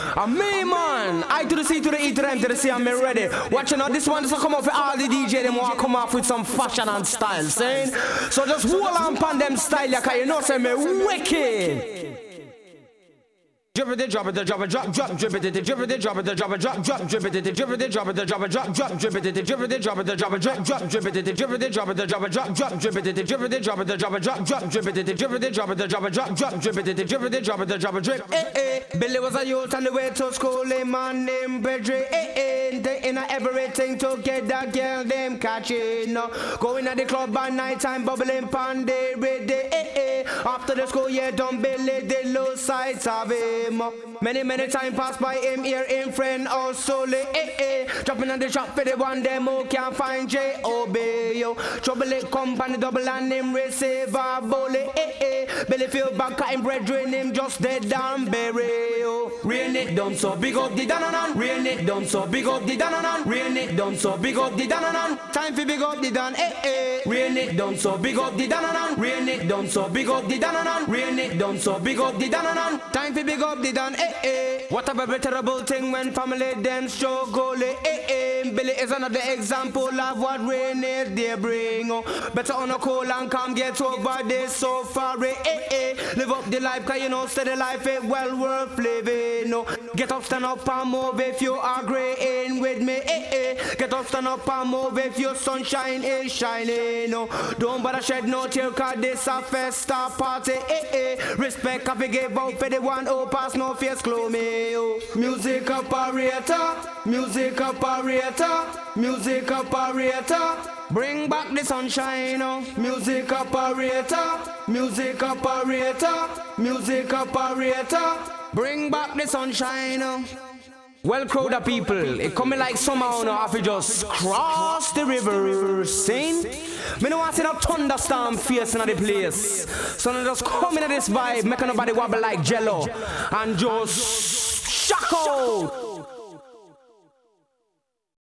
And me, man, I to the C to the E to the M to the C, and me ready. Watching out, this one just come off for all the DJ, them want to come off with some fashion and style, saying. So just hold on pan them style, cause you know, say me wicked. Drop it, drop it, drop it, drop, drop, drip it, drip it, drop it, drop it, drop, drop, drip it, drip it, drop it, drop it, drop, drop, drip it, drip it, drop it, drop it, drop, drop, drip it, drip it, drop it, drop it, drop, drop, drip it, drip it, drop it, drop it, drop, drop, drip it, drip it, drop it, drop it, drop, drop, drip it, drip it, drop it, drop it, drip. Billy was a youth on the way to school, him man named Pedri. They in everything together, girl them catching. Going at the club by night time, bubbling pandy with the. After the school year done, Billy they lose sight of him. Many time pass by him, hear him friend or solely. Dropping on the shop for the one them who can't find J.O.B. Yo, trouble it come on the double and him receive a bully. Billy feel back at him brethren, him just dead and bury. Yo, rain it down so big up the dananan. Rain it down so big up the dananan. Rain it down so big up the dananan. Time for big up the dan. Rain it down so big up the dananan. Rain it down so big up the dananan. Rain it down so big up the dananan. Time for big up the dan. What a very terrible thing when family them struggle. Billy is another example of what rain is they bring. Better on a cool and calm, get over this so far. Live up the life, cause you know steady life is well worth living. Get up, stand up and move if you agreeing with me. Get up, stand up and move if your sunshine is shining. Don't bother shed no tear, cause this a festa party. Respect I give out for the one who pass no face glow me. Music operator, music operator, music operator. Bring back the sunshine, music operator, music operator, music operator. Bring back the sunshine. Well, crowd of people, it coming like somehow now if you just cross the river, sing. Me no want to see no thunderstorm fierce in the place. So now just come in this vibe, make nobody wobble like jello and just shock out.